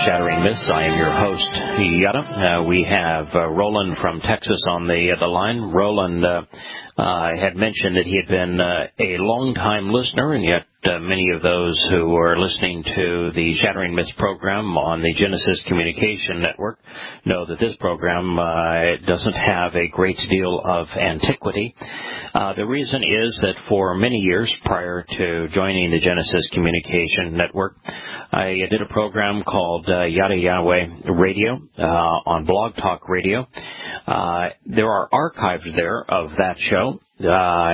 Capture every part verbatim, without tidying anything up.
Shattering Myths. I am your host, Yada. Uh, we have uh, Roland from Texas on the uh, the line. Roland uh, uh, had mentioned that he had been uh, a long-time listener, and yet uh, many of those who are listening to the Shattering Myths program on the Genesis Communication Network know that this program uh, doesn't have a great deal of antiquity. Uh, the reason is that for many years prior to joining the Genesis Communication Network, I did a program called uh, Yada Yahweh Radio uh, on Blog Talk Radio. Uh, there are archives there of that show, uh,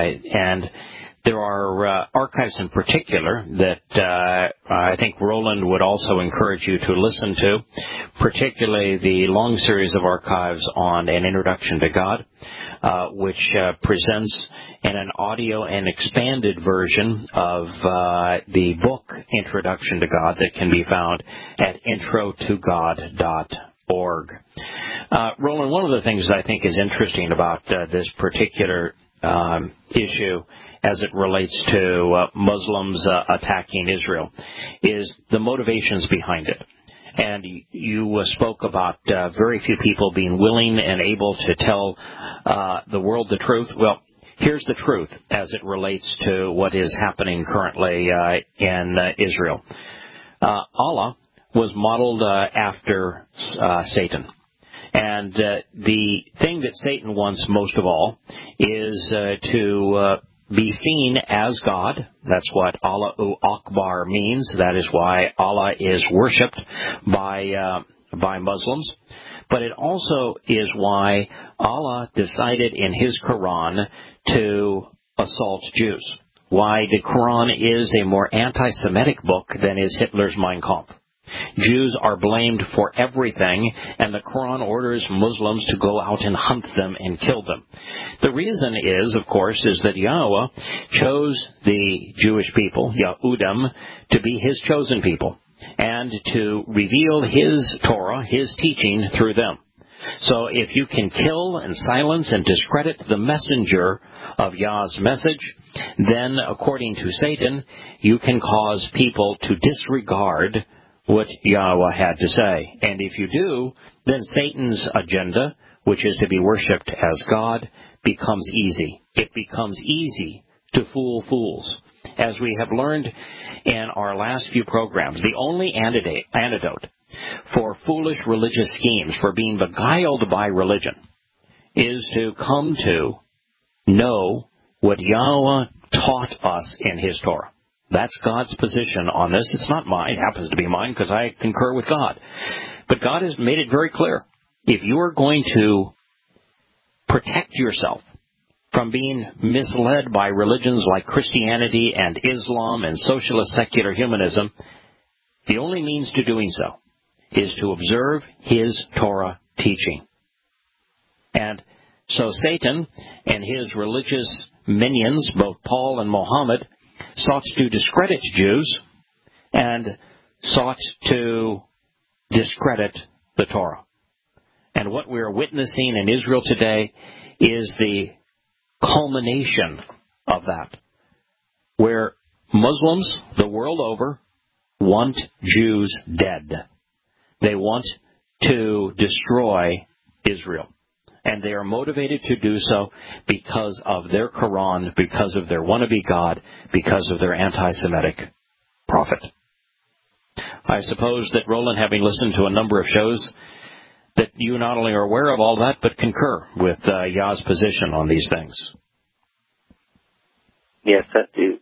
and there are uh, archives in particular that uh, I think Roland would also encourage you to listen to, particularly the long series of archives on An Introduction to God, uh, which uh, presents in an audio and expanded version of uh, the book Introduction to God that can be found at intro to god dot org. Uh, Roland, one of the things I think is interesting about uh, this particular um, issue as it relates to uh, Muslims uh, attacking Israel is the motivations behind it. And you uh, spoke about uh, very few people being willing and able to tell uh, the world the truth. Well, here's the truth as it relates to what is happening currently uh, in uh, Israel. Uh, Allah was modeled uh, after uh, Satan. And uh, the thing that Satan wants most of all is uh, to uh, be seen as God. That's what Allahu Akbar means. That is why Allah is worshipped by uh, by Muslims. But it also is why Allah decided in His Quran to assault Jews. Why the Quran is a more anti-Semitic book than is Hitler's Mein Kampf. Jews are blamed for everything, and the Quran orders Muslims to go out and hunt them and kill them. The reason is, of course, is that Yahweh chose the Jewish people, Yahudim, to be His chosen people, and to reveal His Torah, His teaching, through them. So if you can kill and silence and discredit the messenger of Yah's message, then, according to Satan, you can cause people to disregard what Yahweh had to say. And if you do, then Satan's agenda, which is to be worshipped as God, becomes easy. It becomes easy to fool fools. As we have learned in our last few programs, the only antidote for foolish religious schemes, for being beguiled by religion, is to come to know what Yahweh taught us in His Torah. That's God's position on this. It's not mine. It happens to be mine because I concur with God. But God has made it very clear. If you are going to protect yourself from being misled by religions like Christianity and Islam and socialist secular humanism, the only means to doing so is to observe His Torah teaching. And so Satan and his religious minions, both Paul and Mohammed, sought to discredit Jews and sought to discredit the Torah. And what we are witnessing in Israel today is the culmination of that, where Muslims the world over want Jews dead. They want to destroy Israel. And they are motivated to do so because of their Quran, because of their wannabe God, because of their anti-Semitic prophet. I suppose that, Roland, having listened to a number of shows, that you not only are aware of all that, but concur with uh, Yah's position on these things. Yes, I do.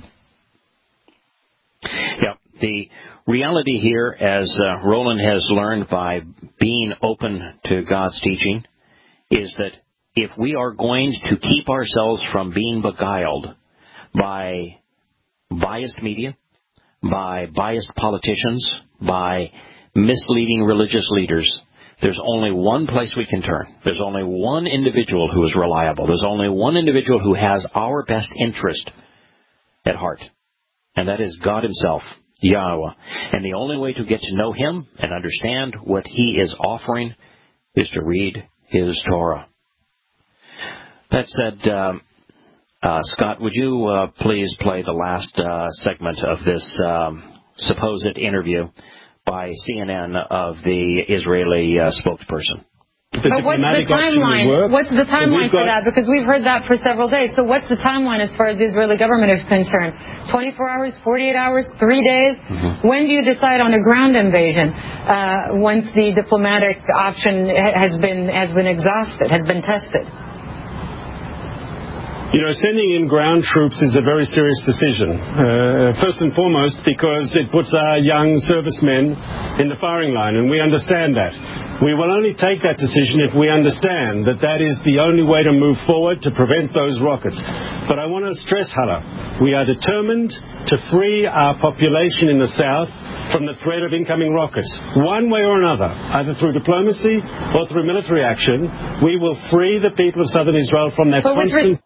Yeah. The reality here, as uh, Roland has learned by being open to God's teaching, is that if we are going to keep ourselves from being beguiled by biased media, by biased politicians, by misleading religious leaders, there's only one place we can turn. There's only one individual who is reliable. There's only one individual who has our best interest at heart, and that is God Himself, Yahweh. And the only way to get to know Him and understand what He is offering is to read His Torah. That said, um, uh, Scott, would you uh, please play the last uh, segment of this um, supposed interview by C N N of the Israeli uh, spokesperson. But what's the timeline? What's the timeline for that? Because we've heard that for several days. So what's the timeline as far as the Israeli government is concerned? twenty-four hours, forty-eight hours, three days? Mm-hmm. When do you decide on a ground invasion? Uh, once the diplomatic option has been has been exhausted, has been tested? You know, sending in ground troops is a very serious decision. Uh, first and foremost, because it puts our young servicemen in the firing line, and we understand that. We will only take that decision if we understand that that is the only way to move forward to prevent those rockets. But I want to stress, Hala, we are determined to free our population in the south from the threat of incoming rockets. One way or another, either through diplomacy or through military action, we will free the people of southern Israel from that constant...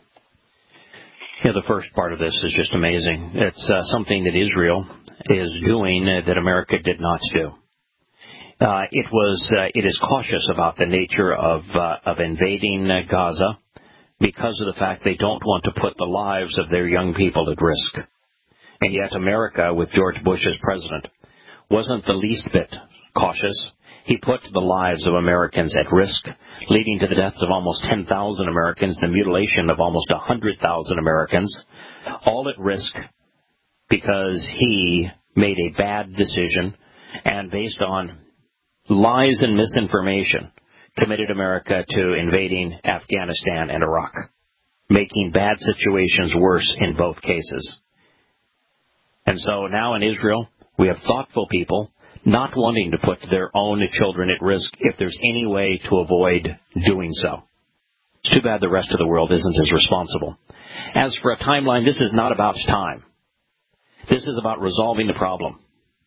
Yeah, the first part of this is just amazing. It's uh, something that Israel is doing uh, that America did not do. Uh, it was, uh, it is cautious about the nature of uh, of invading uh, Gaza because of the fact they don't want to put the lives of their young people at risk. And yet America, with George Bush as president, wasn't the least bit cautious. He put the lives of Americans at risk, leading to the deaths of almost ten thousand Americans, the mutilation of almost one hundred thousand Americans, all at risk because he made a bad decision and based on lies and misinformation committed America to invading Afghanistan and Iraq, making bad situations worse in both cases. And so now in Israel, we have thoughtful people not wanting to put their own children at risk if there's any way to avoid doing so. It's too bad the rest of the world isn't as responsible. As for a timeline, this is not about time. This is about resolving the problem.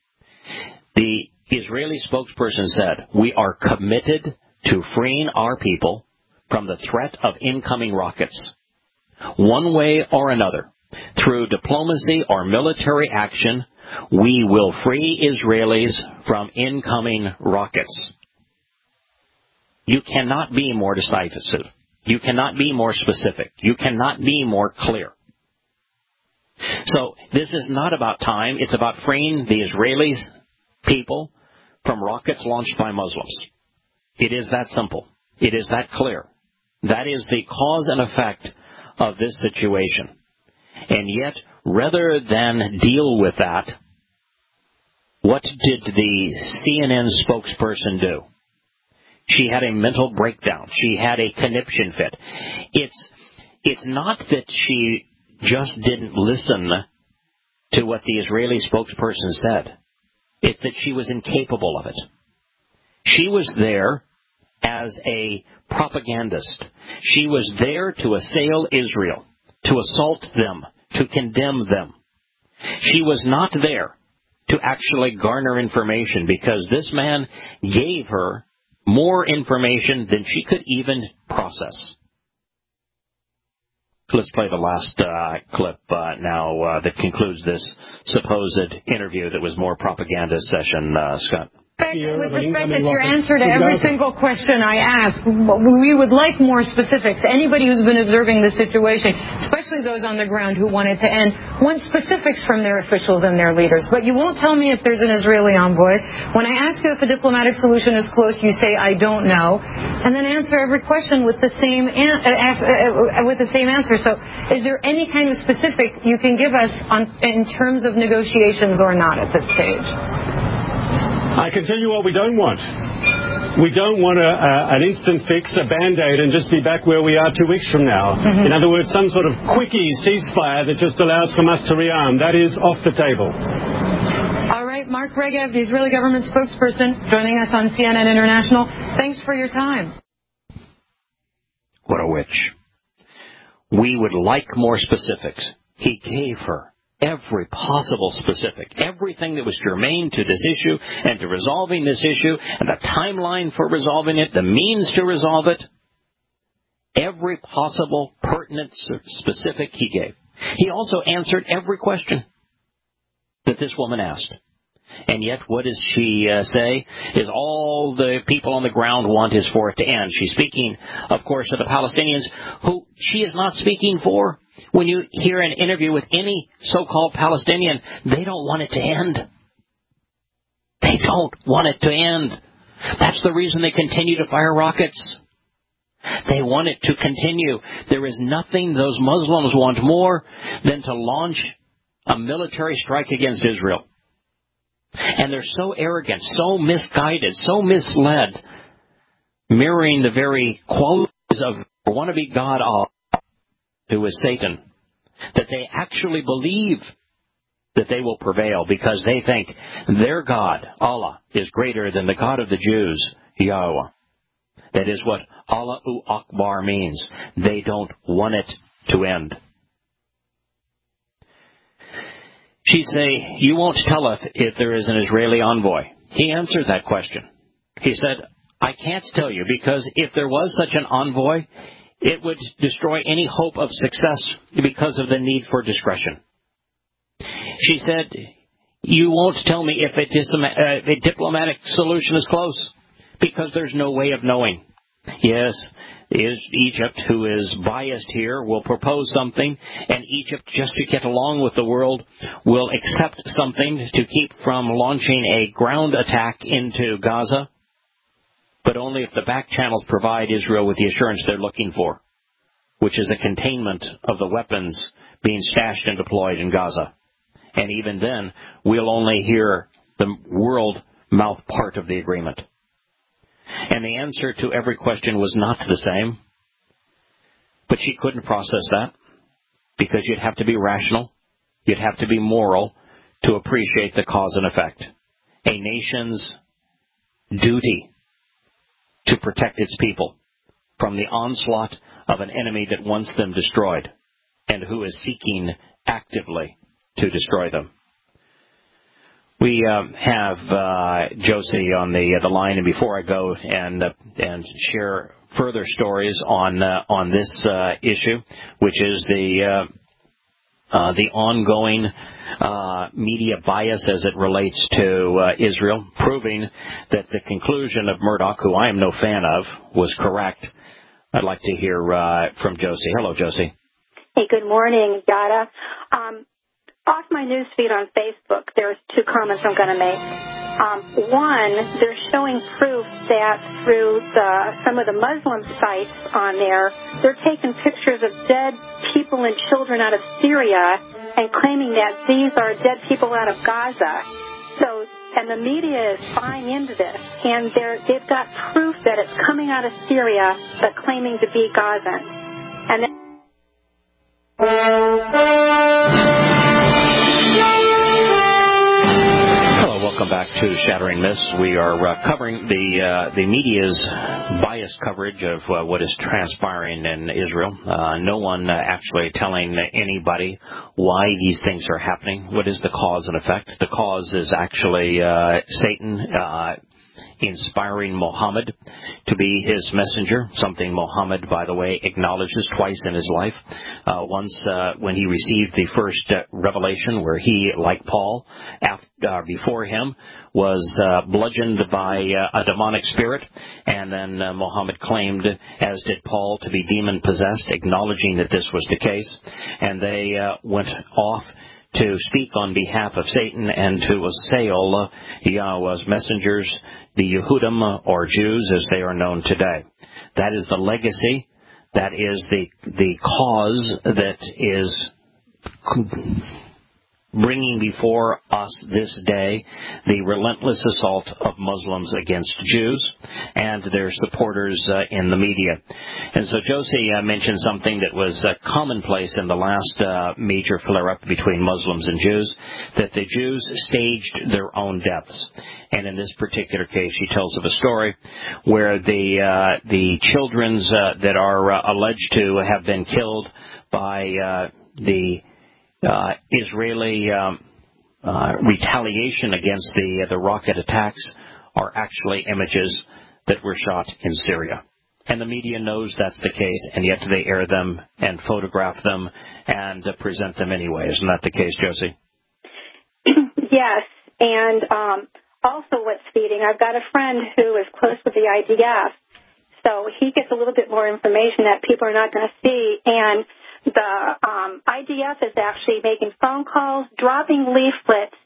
The Israeli spokesperson said, we are committed to freeing our people from the threat of incoming rockets. One way or another, through diplomacy or military action, we will free Israelis from incoming rockets. You cannot be more decisive. You cannot be more specific. You cannot be more clear. So this is not about time. It's about freeing the Israeli people from rockets launched by Muslims. It is that simple. It is that clear. That is the cause and effect of this situation. And yet, rather than deal with that, what did the C N N spokesperson do? She had a mental breakdown. She had a conniption fit. It's, it's not that she just didn't listen to what the Israeli spokesperson said. It's that she was incapable of it. She was there as a propagandist. She was there to assail Israel, to assault them, to condemn them. She was not there to actually garner information because this man gave her more information than she could even process. Let's play the last uh, clip uh, now uh, that concludes this supposed interview that was more propaganda session, uh, Scott. With respect to your answer to every single question I ask, we would like more specifics. Anybody who's been observing the situation, especially those on the ground who want it to end, wants specifics from their officials and their leaders. But you won't tell me if there's an Israeli envoy. When I ask you if a diplomatic solution is close, you say, I don't know, and then answer every question with the same an- uh, with the same answer. So is there any kind of specific you can give us on in terms of negotiations or not at this stage? I can tell you what we don't want. We don't want a, a, an instant fix, a Band-Aid, and just be back where we are two weeks from now. Mm-hmm. In other words, some sort of quickie ceasefire that just allows Hamas to rearm. That is off the table. All right, Mark Regev, the Israeli government spokesperson, joining us on C N N International. Thanks for your time. What a witch. We would like more specifics. He gave her every possible specific, everything that was germane to this issue and to resolving this issue and the timeline for resolving it, the means to resolve it, every possible pertinent specific he gave. He also answered every question that this woman asked. And yet, what does she uh, say? Is all the people on the ground want is for it to end. She's speaking, of course, of the Palestinians, who she is not speaking for. When you hear an interview with any so-called Palestinian, they don't want it to end. They They don't want it to end. That's the reason they continue to fire rockets. They want it to continue. There is nothing those Muslims want more than to launch a military strike against Israel. And they're so arrogant, so misguided, so misled, mirroring the very qualities of wannabe God, Allah, who is Satan, that they actually believe that they will prevail because they think their God, Allah, is greater than the God of the Jews, Yahweh. That is what Allahu Akbar means. They don't want it to end. She'd say, you won't tell us if there is an Israeli envoy. He answered that question. He said, I can't tell you because if there was such an envoy, it would destroy any hope of success because of the need for discretion. She said, you won't tell me if a, dis- uh, a diplomatic solution is close because there's no way of knowing. Yes, is Egypt, who is biased here, will propose something, and Egypt, just to get along with the world, will accept something to keep from launching a ground attack into Gaza, but only if the back channels provide Israel with the assurance they're looking for, which is a containment of the weapons being stashed and deployed in Gaza. And even then, we'll only hear the world mouth part of the agreement. And the answer to every question was not the same. But she couldn't process that because you'd have to be rational, you'd have to be moral to appreciate the cause and effect. A nation's duty to protect its people from the onslaught of an enemy that wants them destroyed and who is seeking actively to destroy them. We uh, have uh, Josie on the uh, the line, and before I go and uh, and share further stories on uh, on this uh, issue, which is the uh, uh, the ongoing uh, media bias as it relates to uh, Israel, proving that the conclusion of Murdoch, who I am no fan of, was correct. I'd like to hear uh, from Josie. Hello, Josie. Hey, good morning, Yada. Um, Off my news feed on Facebook, there's two comments I'm going to make. Um, one, they're showing proof that through the, some of the Muslim sites on there, they're taking pictures of dead people and children out of Syria and claiming that these are dead people out of Gaza. So, and the media is buying into this, and they're, they've got proof that it's coming out of Syria, but claiming to be Gazans. And then welcome back to Shattering Myths. We are uh, covering the uh, the media's biased coverage of uh, what is transpiring in Israel. Uh, no one uh, actually telling anybody why these things are happening. What is the cause and effect? The cause is actually uh, Satan uh, inspiring Muhammad to be his messenger, something Muhammad, by the way, acknowledges twice in his life. Uh, once uh, when he received the first uh, revelation, where he, like Paul, after, uh, before him, was uh, bludgeoned by uh, a demonic spirit, and then uh, Muhammad claimed, as did Paul, to be demon-possessed, acknowledging that this was the case, and they uh, went off to speak on behalf of Satan and to assail uh, Yahweh's messengers, the Yehudim, or Jews as they are known today. That is the legacy, that is the the cause that is bringing before us this day the relentless assault of Muslims against Jews and their supporters uh, in the media. And so Josie uh, mentioned something that was uh, commonplace in the last uh, major flare-up between Muslims and Jews, that the Jews staged their own deaths. And in this particular case, she tells of a story where the uh, the children's uh, that are uh, alleged to have been killed by uh, the Uh, Israeli um, uh, retaliation against the uh, the rocket attacks are actually images that were shot in Syria. And the media knows that's the case, and yet they air them and photograph them and uh, present them anyway. Isn't that the case, Josie? Yes, and um, also what's feeding, I've got a friend who is close with the I D F, so he gets a little bit more information that people are not going to see, and the um, I D F is actually making phone calls, dropping leaflets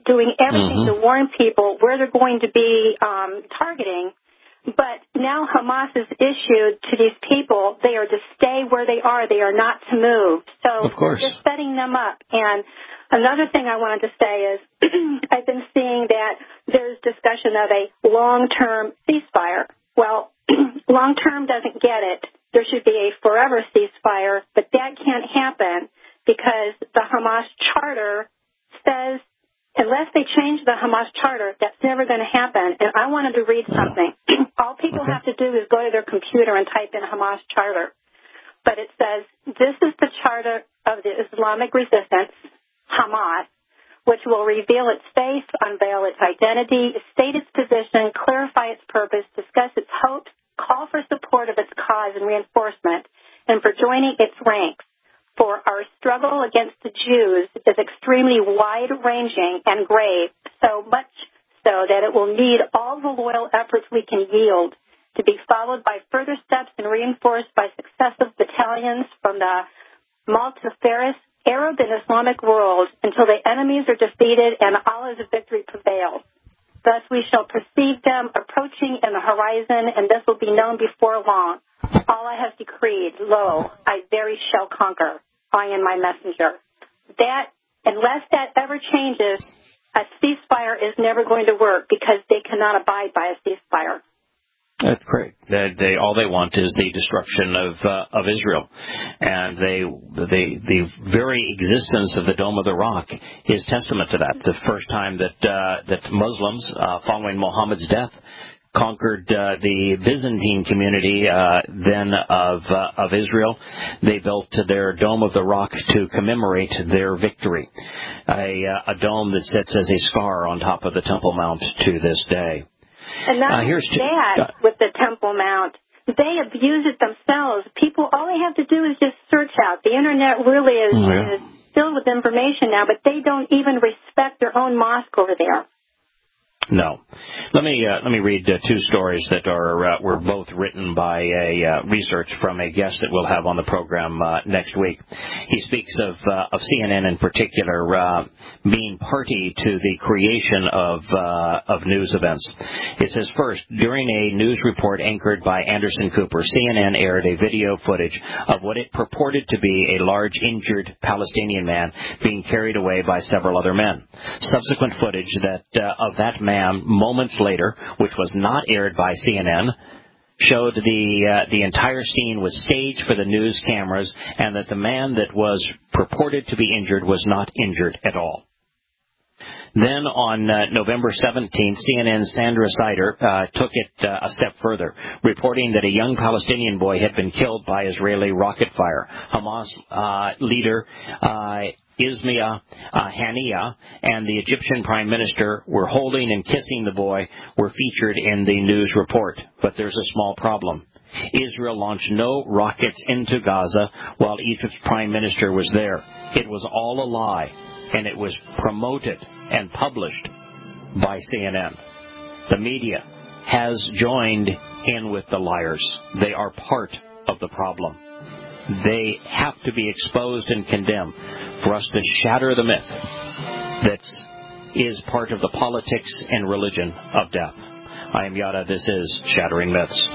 doing everything mm-hmm. to warn people where they're going to be um, targeting. But now Hamas has issued to these people, they are to stay where they are. They are not to move. So of course. just setting them up. And another thing I wanted to say is I've been seeing that there's discussion of a long-term ceasefire. Well, long-term doesn't get it. There should be a forever ceasefire, but that can't happen because the Hamas charter says unless they change the Hamas charter, that's never going to happen. And I wanted to read something. All people okay. have to do is go to their computer and type in Hamas charter. But it says, this is the charter of the Islamic resistance, Hamas, which will reveal its face, unveil its identity, state its position, clarify its purpose, discuss its hopes, call for support of its cause and reinforcement, and for joining its ranks. For our struggle against the Jews is extremely wide-ranging and grave, so much so that it will need all the loyal efforts we can yield, to be followed by further steps and reinforced by successive battalions from the multifarious Arab and Islamic world until the enemies are defeated and Allah's victory prevails. Thus we shall perceive them approaching in the horizon, and this will be known before long. Allah has decreed, lo, I very shall conquer. I am my messenger. That, unless that ever changes, a ceasefire is never going to work because they cannot abide by a ceasefire. That's great. They, they all they want is the destruction of uh, of Israel, and they the the very existence of the Dome of the Rock is testament to that. The first time that uh, that Muslims, uh, following Muhammad's death, conquered uh, the Byzantine community uh, then of uh, of Israel, they built their Dome of the Rock to commemorate their victory, a, uh, a dome that sits as a scar on top of the Temple Mount to this day. And not uh, here's only that, uh, with the Temple Mount, they abuse it themselves. People, all they have to do is just search out. The Internet really is, yeah. is filled with information now, but they don't even respect their own mosque over there. No. Let me uh, let me read uh, two stories that are uh, were both written by a uh, research from a guest that we'll have on the program uh, next week. He speaks of uh, of C N N in particular uh, being party to the creation of uh, of news events. It says, first, during a news report anchored by Anderson Cooper, C N N aired a video footage of what it purported to be a large injured Palestinian man being carried away by several other men. Subsequent footage that uh, of that man moments later, which was not aired by C N N, showed the uh, the entire scene was staged for the news cameras, and that the man that was purported to be injured was not injured at all. Then on uh, November seventeenth, C N N's Sandra Sider uh, took it uh, a step further, reporting that a young Palestinian boy had been killed by Israeli rocket fire. Hamas uh, leader uh, Ismail uh, Haniyeh and the Egyptian Prime Minister were holding and kissing the boy were featured in the news report. But there's a small problem. Israel launched no rockets into Gaza while Egypt's Prime Minister was there. It was all a lie, and it was promoted and published by C N N. The media has joined in with the liars. They are part of the problem. They have to be exposed and condemned for us to shatter the myth that is part of the politics and religion of death. I am Yada. This is Shattering Myths.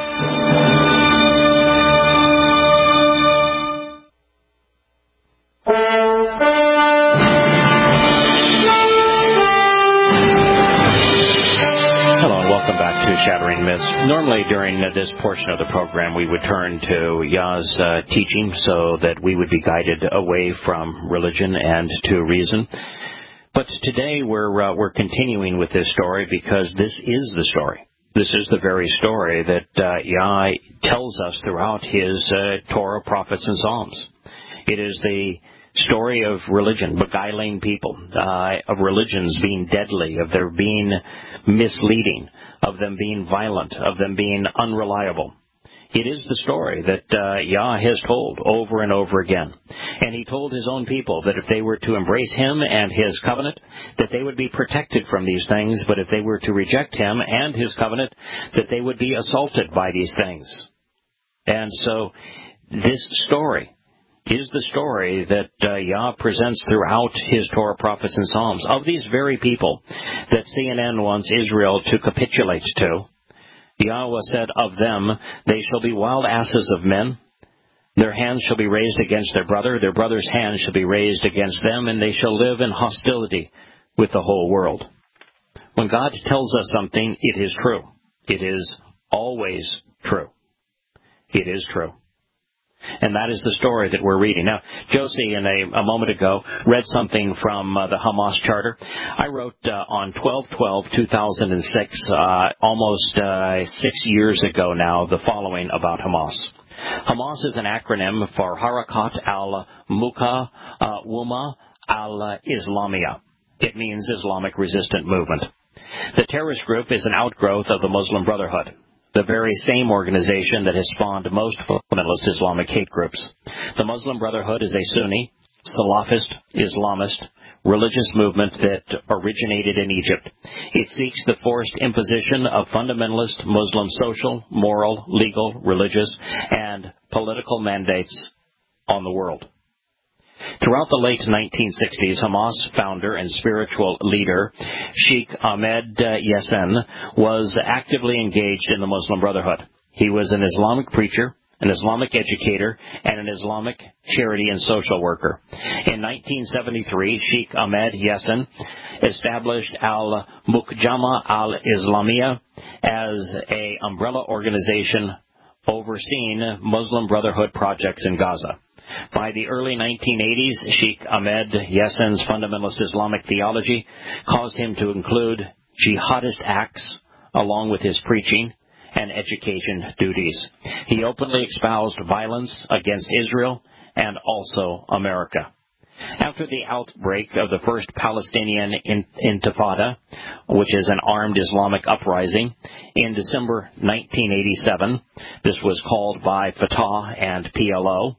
Shattering Myths. Normally during uh, this portion of the program we would turn to Yah's uh, teaching so that we would be guided away from religion and to reason. But today we're uh, we're continuing with this story because this is the story. This is the very story that uh, Yah tells us throughout his uh, Torah, prophets, and Psalms. It is the story of religion beguiling people, uh, of religions being deadly, of their being misleading, of them being violent, of them being unreliable. It is the story that uh, Yah has told over and over again. And he told his own people that if they were to embrace him and his covenant, that they would be protected from these things, but if they were to reject him and his covenant, that they would be assaulted by these things. And so this story is the story that uh, Yah presents throughout his Torah, prophets, and Psalms of these very people that C N N wants Israel to capitulate to. Yahweh said of them, they shall be wild asses of men. Their hands shall be raised against their brother. Their brother's hand shall be raised against them, and they shall live in hostility with the whole world. When God tells us something, it is true. It is always true. It is true. And that is the story that we're reading. Now, Josie, in a, a moment ago, read something from uh, the Hamas Charter. I wrote uh, on twelve twelve two thousand six, uh, almost uh, six years ago now, the following about Hamas. Hamas is an acronym for Harakat al-Muqawamah al-Islamiyah. It means Islamic Resistant Movement. The terrorist group is an outgrowth of the Muslim Brotherhood, the very same organization that has spawned most fundamentalist Islamic hate groups. The Muslim Brotherhood is a Sunni, Salafist, Islamist religious movement that originated in Egypt. It seeks the forced imposition of fundamentalist Muslim social, moral, legal, religious, and political mandates on the world. Throughout the late nineteen sixties, Hamas founder and spiritual leader Sheikh Ahmed Yassin was actively engaged in the Muslim Brotherhood. He was an Islamic preacher, an Islamic educator, and an Islamic charity and social worker. In nineteen seventy-three, Sheikh Ahmed Yassin established Al-Muqawamah al-Islamiyah as an umbrella organization overseeing Muslim Brotherhood projects in Gaza. By the early nineteen eighties, Sheikh Ahmed Yassin's fundamentalist Islamic theology caused him to include jihadist acts along with his preaching and education duties. He openly espoused violence against Israel and also America. After the outbreak of the first Palestinian Intifada, which is an armed Islamic uprising, in December nineteen eighty-seven, this was called by Fatah and P L O,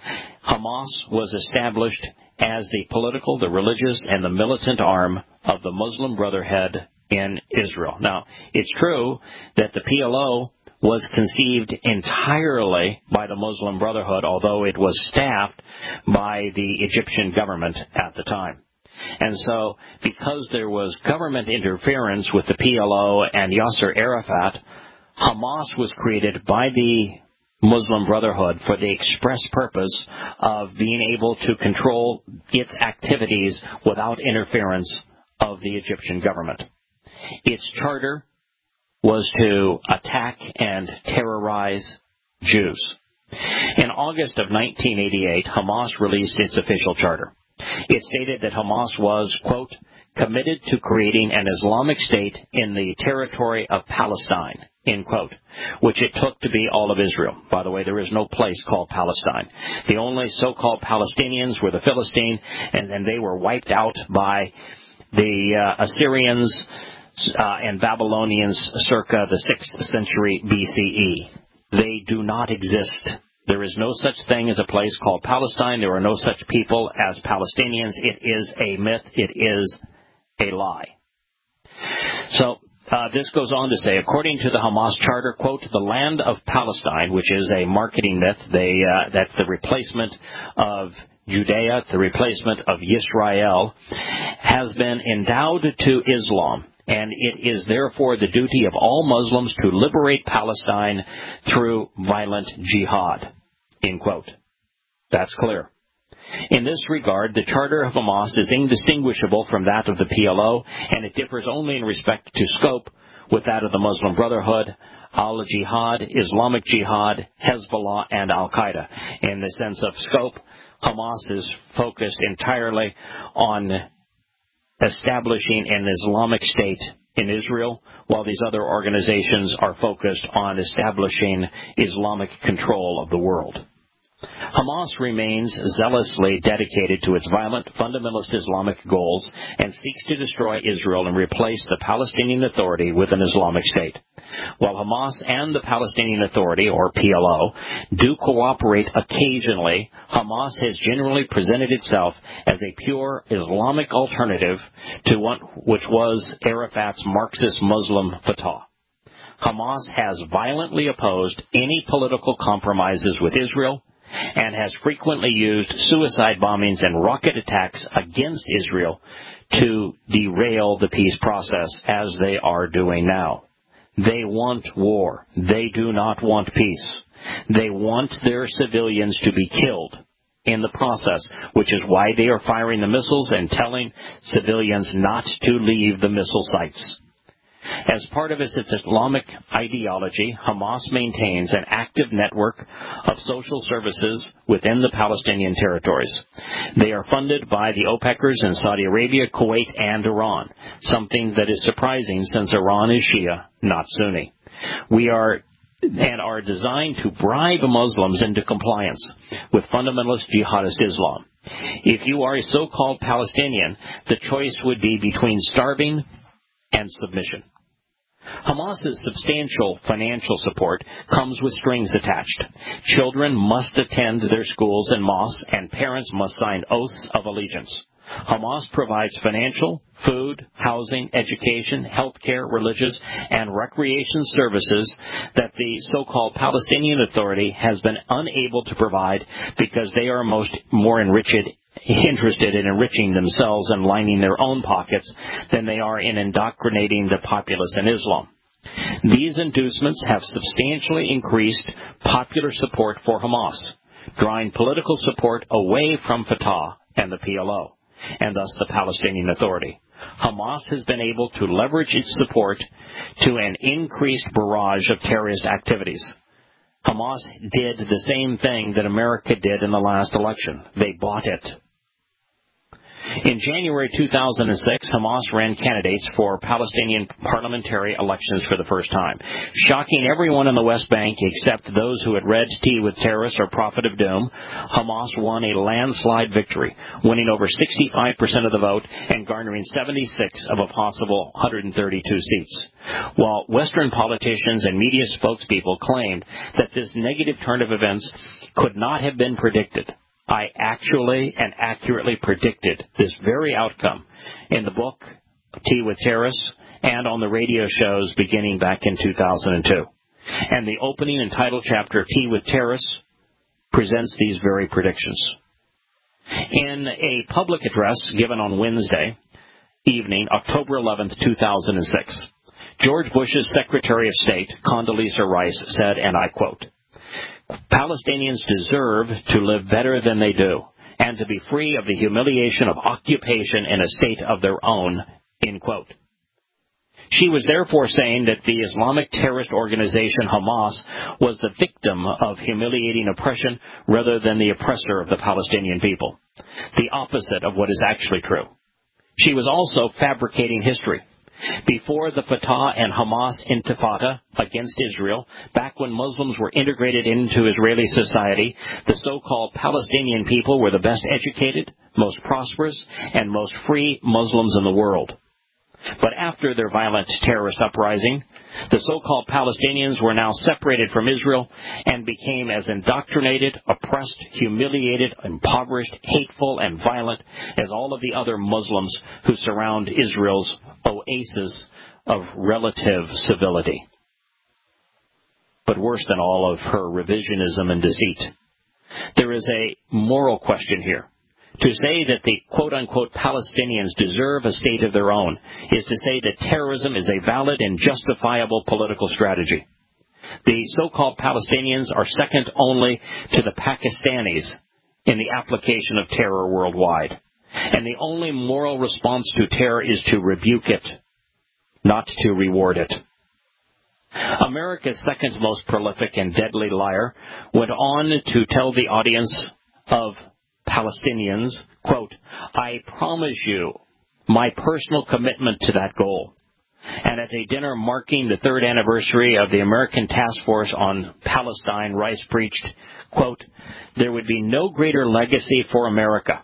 Hamas was established as the political, the religious, and the militant arm of the Muslim Brotherhood in Israel. Now, it's true that the P L O was conceived entirely by the Muslim Brotherhood, although it was staffed by the Egyptian government at the time. And so, because there was government interference with the P L O and Yasser Arafat, Hamas was created by the Muslim Brotherhood for the express purpose of being able to control its activities without interference of the Egyptian government. Its charter was to attack and terrorize Jews. In August of nineteen eighty-eight, Hamas released its official charter. It stated that Hamas was, quote, committed to creating an Islamic state in the territory of Palestine, end quote, which it took to be all of Israel. By the way, there is no place called Palestine. The only so-called Palestinians were the Philistines, and, and they were wiped out by the uh, Assyrians uh, and Babylonians circa the sixth century B C E. They do not exist. There is no such thing as a place called Palestine. There are no such people as Palestinians. It is a myth. It is a lie. So, Uh, this goes on to say, according to the Hamas charter, quote, the land of Palestine, which is a marketing myth, they, uh, that's the replacement of Judea, it's the replacement of Yisrael, has been endowed to Islam, and it is therefore the duty of all Muslims to liberate Palestine through violent jihad, end quote. That's clear. In this regard, the charter of Hamas is indistinguishable from that of the P L O, and it differs only in respect to scope with that of the Muslim Brotherhood, Al-Jihad, Islamic Jihad, Hezbollah, and Al-Qaeda. In the sense of scope, Hamas is focused entirely on establishing an Islamic state in Israel, while these other organizations are focused on establishing Islamic control of the world. Hamas remains zealously dedicated to its violent, fundamentalist Islamic goals and seeks to destroy Israel and replace the Palestinian Authority with an Islamic state. While Hamas and the Palestinian Authority, or P L O, do cooperate occasionally, Hamas has generally presented itself as a pure Islamic alternative to what which was Arafat's Marxist Muslim Fatah. Hamas has violently opposed any political compromises with Israel and has frequently used suicide bombings and rocket attacks against Israel to derail the peace process, as they are doing now. They want war. They do not want peace. They want their civilians to be killed in the process, which is why they are firing the missiles and telling civilians not to leave the missile sites. As part of its, its Islamic ideology, Hamas maintains an active network of social services within the Palestinian territories. They are funded by the OPECers in Saudi Arabia, Kuwait, and Iran, something that is surprising since Iran is Shia, not Sunni. We are and are designed to bribe Muslims into compliance with fundamentalist jihadist Islam. If you are a so-called Palestinian, the choice would be between starving and submission. Hamas's substantial financial support comes with strings attached. Children must attend their schools and mosques, and parents must sign oaths of allegiance. Hamas provides financial, food, housing, education, health care, religious, and recreation services that the so-called Palestinian Authority has been unable to provide because they are most more enriched interested in enriching themselves and lining their own pockets than they are in indoctrinating the populace in Islam. These inducements have substantially increased popular support for Hamas, drawing political support away from Fatah and the P L O, and thus the Palestinian Authority. Hamas has been able to leverage its support to an increased barrage of terrorist activities. Hamas did the same thing that America did in the last election. They bought it. In January two thousand six, Hamas ran candidates for Palestinian parliamentary elections for the first time, shocking everyone in the West Bank except those who had read Tea with Terrorists or Prophet of Doom. Hamas won a landslide victory, winning over sixty-five percent of the vote and garnering seventy-six of a possible one hundred thirty-two seats. While Western politicians and media spokespeople claimed that this negative turn of events could not have been predicted, I actually and accurately predicted this very outcome in the book, Tea with Terrorists, and on the radio shows beginning back in two thousand two. And the opening and title chapter of Tea with Terrorists presents these very predictions. In a public address given on Wednesday evening, October eleventh, two thousand six, George Bush's Secretary of State, Condoleezza Rice, said, and I quote, "Palestinians deserve to live better than they do, and to be free of the humiliation of occupation in a state of their own," end quote. She was therefore saying that the Islamic terrorist organization Hamas was the victim of humiliating oppression rather than the oppressor of the Palestinian people, the opposite of what is actually true. She was also fabricating history. Before the Fatah and Hamas intifada against Israel, back when Muslims were integrated into Israeli society, the so-called Palestinian people were the best educated, most prosperous, and most free Muslims in the world. But after their violent terrorist uprising, the so-called Palestinians were now separated from Israel and became as indoctrinated, oppressed, humiliated, impoverished, hateful, and violent as all of the other Muslims who surround Israel's oasis of relative civility. But worse than all of her revisionism and deceit, there is a moral question here. To say that the quote-unquote Palestinians deserve a state of their own is to say that terrorism is a valid and justifiable political strategy. The so-called Palestinians are second only to the Pakistanis in the application of terror worldwide. And the only moral response to terror is to rebuke it, not to reward it. America's second most prolific and deadly liar went on to tell the audience of Palestinians, quote, "I promise you my personal commitment to that goal." And at a dinner marking the third anniversary of the American Task Force on Palestine, Rice preached, quote, "There would be no greater legacy for America.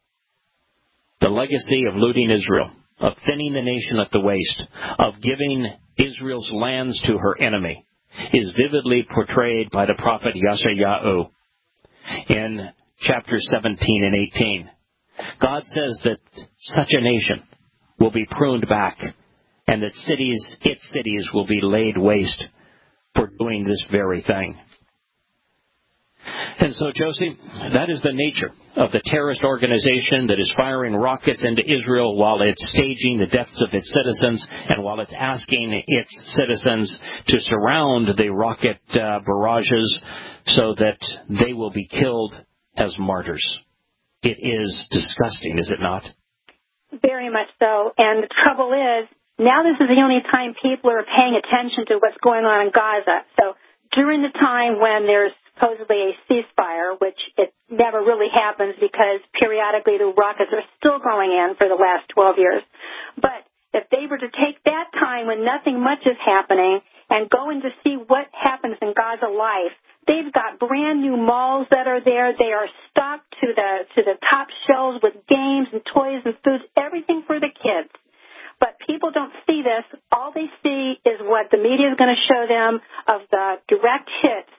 The legacy of looting Israel, of thinning the nation at the waist, of giving Israel's lands to her enemy, is vividly portrayed by the prophet Yeshayahu in chapters seventeen and eighteen. God says that such a nation will be pruned back, and that cities, its cities will be laid waste for doing this very thing. And so, Josie, that is the nature of the terrorist organization that is firing rockets into Israel while it's staging the deaths of its citizens and while it's asking its citizens to surround the rocket uh, barrages so that they will be killed as martyrs. It is disgusting, is it not? Very much so. And the trouble is, now this is the only time people are paying attention to what's going on in Gaza. So during the time when there's supposedly a ceasefire, which it never really happens because periodically the rockets are still going in for the last twelve years. But if they were to take that time when nothing much is happening and go in to see what happens in Gaza life, they've got brand new malls that are there. They are stocked to the to the top shelves with games and toys and foods, everything for the kids. But people don't see this. All they see is what the media is going to show them of the direct hits.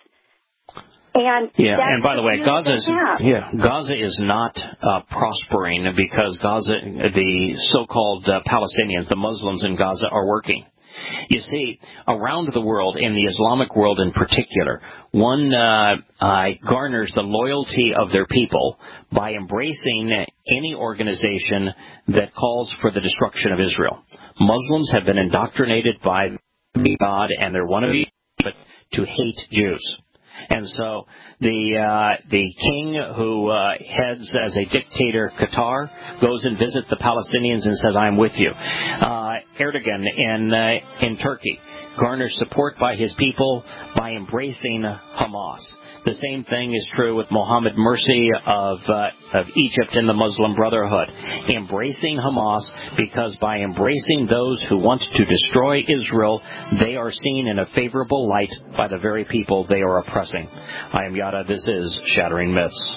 And yeah, and by the way, Gaza is yeah, Gaza is not uh, prospering because Gaza, the so-called uh, Palestinians, the Muslims in Gaza, are working. You see, around the world, in the Islamic world in particular, one uh, uh, garners the loyalty of their people by embracing any organization that calls for the destruction of Israel. Muslims have been indoctrinated by God and their wannabe to hate Jews. And so the uh, the king who uh, heads as a dictator Qatar goes and visits the Palestinians and says, I'm with you. Uh, Erdogan in, uh, in Turkey garners support by his people by embracing Hamas. The same thing is true with Mohammed Morsi of, uh, of Egypt and the Muslim Brotherhood. Embracing Hamas because by embracing those who want to destroy Israel, they are seen in a favorable light by the very people they are oppressing. I am Yada. This is Shattering Myths.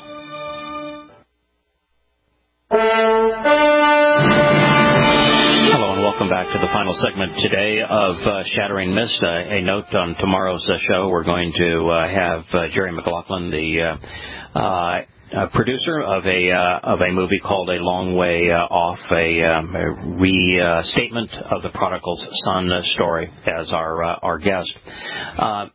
Welcome back to the final segment today of uh, Shattering Myths. Uh, a note on tomorrow's uh, show, we're going to uh, have uh, Jerry McLaughlin, the uh, uh, uh, producer of a uh, of a movie called A Long Way uh, Off, a, um, a restatement of the Prodigal Son story, as our uh, our guest. Uh,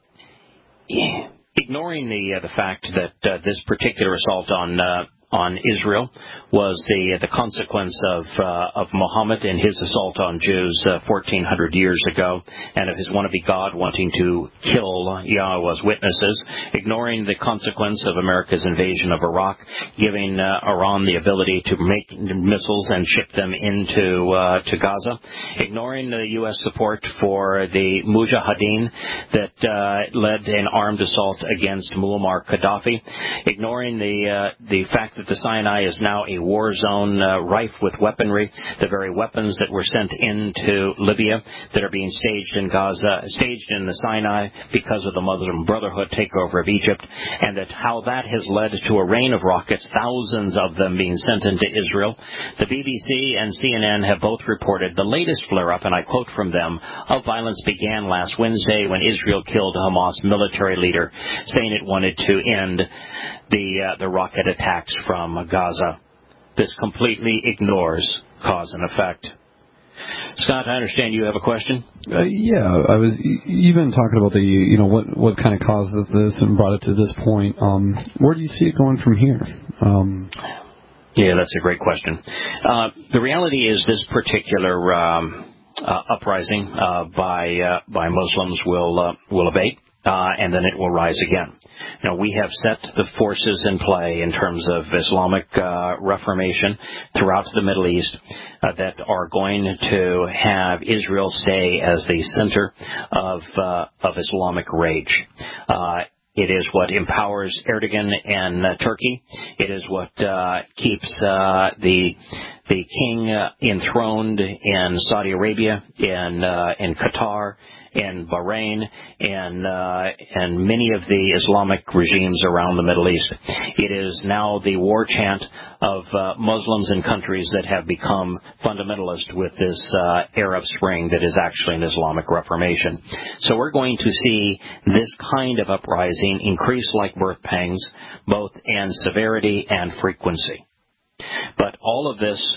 ignoring the uh, the fact that uh, this particular assault on uh, on Israel was the the consequence of uh, of Muhammad and his assault on Jews uh, fourteen hundred years ago, and of his wannabe God wanting to kill Yahweh's witnesses, ignoring the consequence of America's invasion of Iraq, giving uh, Iran the ability to make missiles and ship them into uh, to Gaza, ignoring the U S support for the Mujahideen that uh, led an armed assault against Muammar Gaddafi, ignoring the uh, the fact that the Sinai is now a war zone uh, rife with weaponry, the very weapons that were sent into Libya that are being staged in Gaza, staged in the Sinai because of the Muslim Brotherhood takeover of Egypt, and that how that has led to a rain of rockets, thousands of them being sent into Israel. The B B C and C N N have both reported the latest flare-up, and I quote from them, of violence began last Wednesday when Israel killed Hamas military leader, saying it wanted to end the uh, the rocket attacks from Gaza. This completely ignores cause and effect. Scott, I understand you have a question. Uh, yeah, I was even talking about the you know what what kind of causes this and brought it to this point. Um, where do you see it going from here? Um, yeah, that's a great question. Uh, the reality is this particular um, uh, uprising uh, by uh, by Muslims will uh, will abate. Uh, and then it will rise again. You know, we have set the forces in play in terms of Islamic uh, reformation throughout the Middle East uh, that are going to have Israel stay as the center of uh, of Islamic rage. Uh, It is what empowers Erdogan and uh, Turkey. It is what uh, keeps uh, the the king uh, enthroned in Saudi Arabia, in uh, in Qatar, in Bahrain, and uh, and many of the Islamic regimes around the Middle East. It is now the war chant of uh, Muslims in countries that have become fundamentalist with this uh, Arab Spring that is actually an Islamic Reformation. So we're going to see this kind of uprising increase like birth pangs, both in severity and frequency. But all of this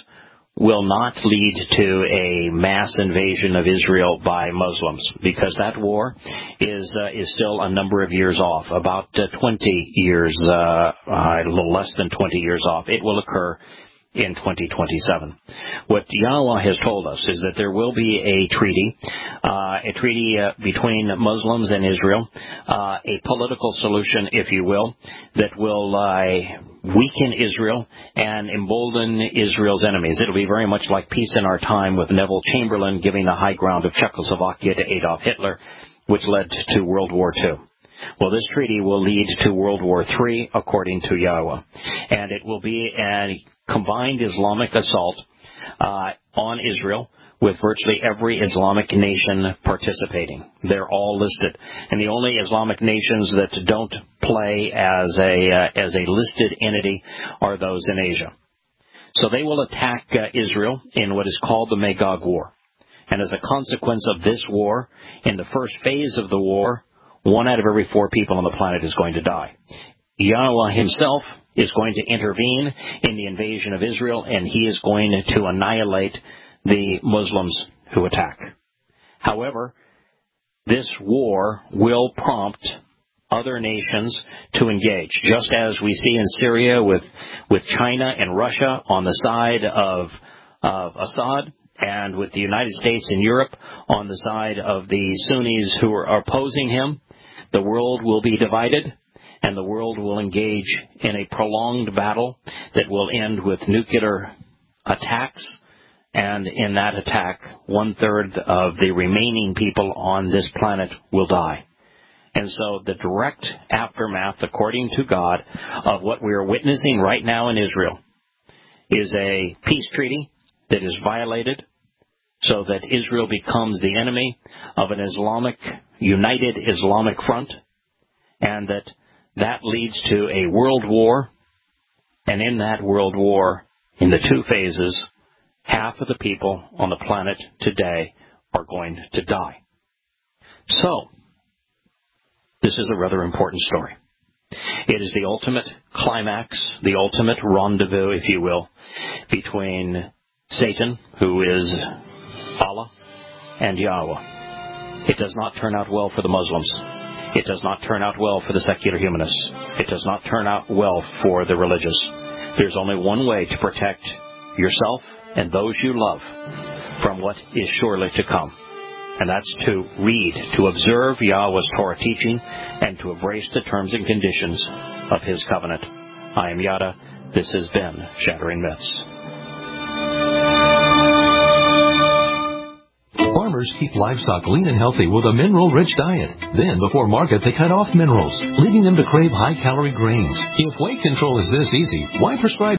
will not lead to a mass invasion of Israel by Muslims, because that war is uh, is still a number of years off, about uh, twenty years, uh, a little less than twenty years off. It will occur in twenty twenty-seven. What Yahweh has told us is that there will be a treaty, uh, a treaty uh, between Muslims and Israel, uh, a political solution, if you will, that will uh, weaken Israel and embolden Israel's enemies. It'll be very much like Peace in Our Time, with Neville Chamberlain giving the high ground of Czechoslovakia to Adolf Hitler, which led to World War Two. Well, this treaty will lead to World War Three, according to Yahweh. And it will be a combined Islamic assault uh, on Israel, with virtually every Islamic nation participating. They're all listed. And the only Islamic nations that don't play as a uh, as a listed entity are those in Asia. So they will attack uh, Israel in what is called the Magog War. And as a consequence of this war, in the first phase of the war, one out of every four people on the planet is going to die. Yahweh himself is going to intervene in the invasion of Israel, and he is going to annihilate the Muslims who attack. However, this war will prompt other nations to engage, just as we see in Syria with, with China and Russia on the side of, of Assad, and with the United States and Europe on the side of the Sunnis who are opposing him. The world will be divided, and the world will engage in a prolonged battle that will end with nuclear attacks, and in that attack, one-third of the remaining people on this planet will die. And so the direct aftermath, according to God, of what we are witnessing right now in Israel is a peace treaty that is violated, so that Israel becomes the enemy of an Islamic, united Islamic front, and that that leads to a world war, and in that world war, in the two phases, half of the people on the planet today are going to die. So, this is a rather important story. It is the ultimate climax, the ultimate rendezvous, if you will, between Satan, who is Allah, and Yahweh. It does not turn out well for the Muslims. It does not turn out well for the secular humanists. It does not turn out well for the religious. There's only one way to protect yourself and those you love from what is surely to come. And that's to read, to observe Yahweh's Torah teaching, and to embrace the terms and conditions of His covenant. I am Yada. This has been Shattering Myths. Farmers keep livestock lean and healthy with a mineral-rich diet. Then, before market, they cut off minerals, leading them to crave high-calorie grains. If weight control is this easy, why prescribe